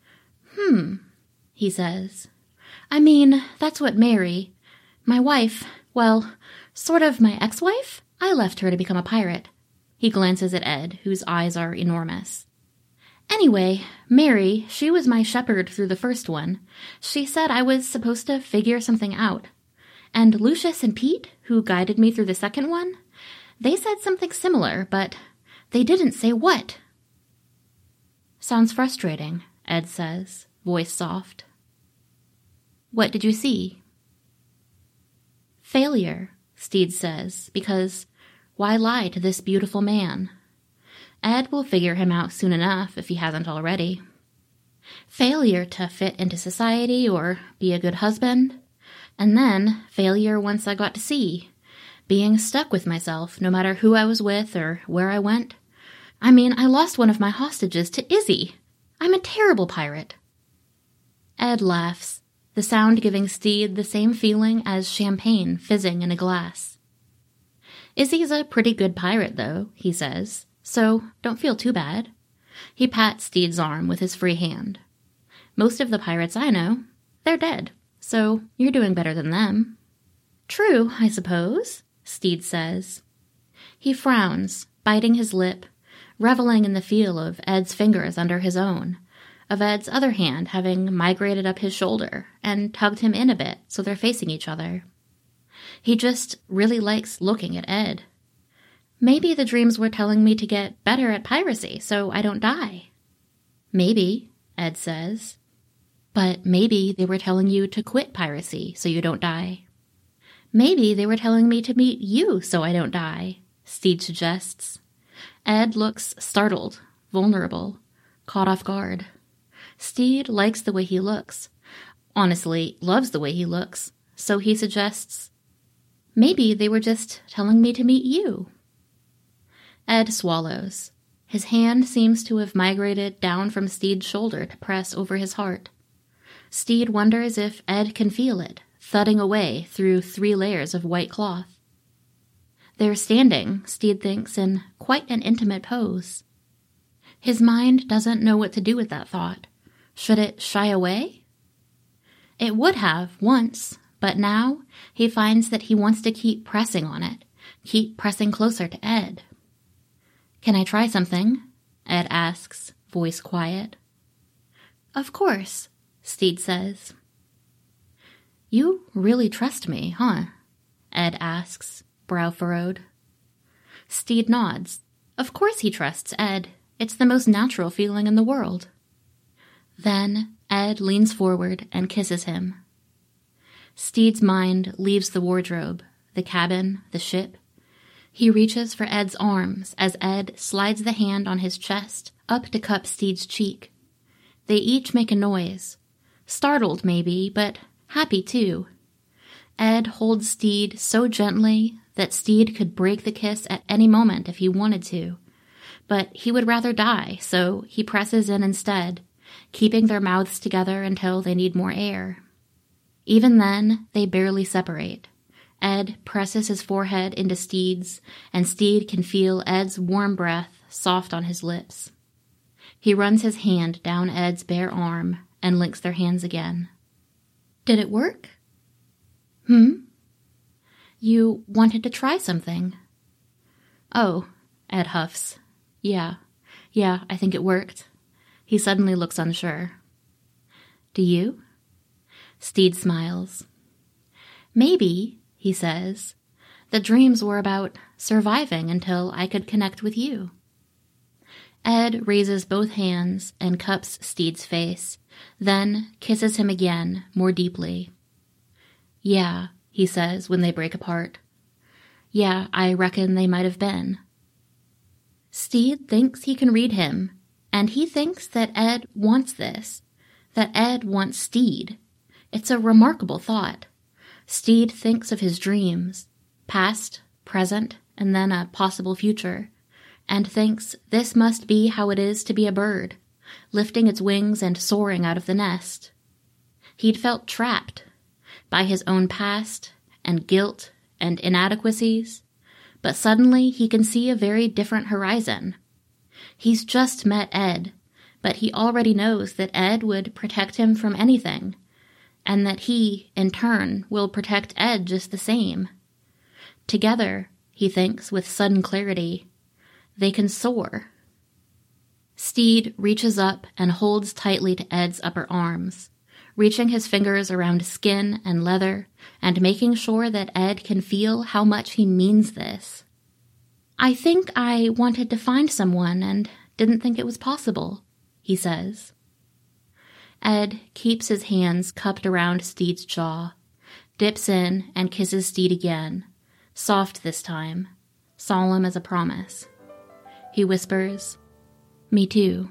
He says. I mean, that's what Mary, my wife, well, sort of my ex-wife? I left her to become a pirate. He glances at Ed, whose eyes are enormous. Anyway, Mary, she was my shepherd through the first one. She said I was supposed to figure something out. And Lucius and Pete, who guided me through the second one, they said something similar, but they didn't say what. Sounds frustrating, Ed says, voice soft. What did you see? Failure, Steed says, because why lie to this beautiful man? Ed will figure him out soon enough if he hasn't already. Failure to fit into society or be a good husband. And then failure once I got to sea. Being stuck with myself no matter who I was with or where I went. I mean, I lost one of my hostages to Izzy. I'm a terrible pirate. Ed laughs, the sound giving Steed the same feeling as champagne fizzing in a glass. Izzy's a pretty good pirate, though, he says, so don't feel too bad. He pats Steed's arm with his free hand. Most of the pirates I know, they're dead, so you're doing better than them. True, I suppose, Steed says. He frowns, biting his lip, reveling in the feel of Ed's fingers under his own, of Ed's other hand having migrated up his shoulder and tugged him in a bit so they're facing each other. He just really likes looking at Ed. Maybe the dreams were telling me to get better at piracy so I don't die. Maybe, Ed says. But maybe they were telling you to quit piracy so you don't die. Maybe they were telling me to meet you so I don't die, Steed suggests. Ed looks startled, vulnerable, caught off guard. Steed likes the way he looks. Honestly, loves the way he looks. So he suggests, Maybe they were just telling me to meet you. Ed swallows. His hand seems to have migrated down from Steed's shoulder to press over his heart. Steed wonders if Ed can feel it, thudding away through 3 layers of white cloth. They're standing, Steed thinks, in quite an intimate pose. His mind doesn't know what to do with that thought. Should it shy away? It would have once, but now he finds that he wants to keep pressing on it, keep pressing closer to Ed. "Can I try something?" Ed asks, voice quiet. "Of course," Steed says. "You really trust me, huh?" Ed asks, brow furrowed. Steed nods. Of course he trusts Ed. It's the most natural feeling in the world. Then Ed leans forward and kisses him. Steed's mind leaves the wardrobe, the cabin, the ship. He reaches for Ed's arms as Ed slides the hand on his chest up to cup Steed's cheek. They each make a noise. Startled, maybe, but happy too. Ed holds Steed so gently that Steed could break the kiss at any moment if he wanted to. But he would rather die, so he presses in instead, keeping their mouths together until they need more air. Even then, they barely separate. Ed presses his forehead into Steed's, and Steed can feel Ed's warm breath soft on his lips. He runs his hand down Ed's bare arm and links their hands again. "Did it work?" "You wanted to try something." "Oh," Ed huffs. Yeah, I think it worked." He suddenly looks unsure. "Do you?" Steed smiles. "Maybe," he says, "the dreams were about surviving until I could connect with you." Ed raises both hands and cups Steed's face, then kisses him again, more deeply. "Yeah," he says when they break apart. "Yeah, I reckon they might have been." Steed thinks he can read him, and he thinks that Ed wants this, that Ed wants Steed. It's a remarkable thought. Steed thinks of his dreams, past, present, and then a possible future, and thinks this must be how it is to be a bird, lifting its wings and soaring out of the nest. He'd felt trapped by his own past and guilt and inadequacies, but suddenly he can see a very different horizon. He's just met Ed, but he already knows that Ed would protect him from anything, and that he, in turn, will protect Ed just the same. Together, he thinks with sudden clarity, they can soar. Steed reaches up and holds tightly to Ed's upper arms, reaching his fingers around skin and leather and making sure that Ed can feel how much he means this. "I think I wanted to find someone and didn't think it was possible," he says. Ed keeps his hands cupped around Steed's jaw, dips in and kisses Steed again, soft this time, solemn as a promise. He whispers, "Me too."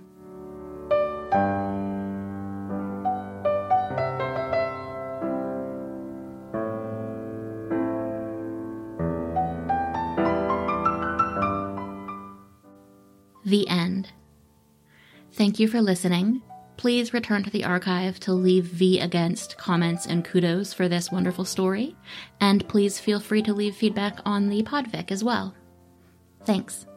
The end. Thank you for listening. Please return to the archive to leave V against comments and kudos for this wonderful story, and please feel free to leave feedback on the podfic as well. Thanks.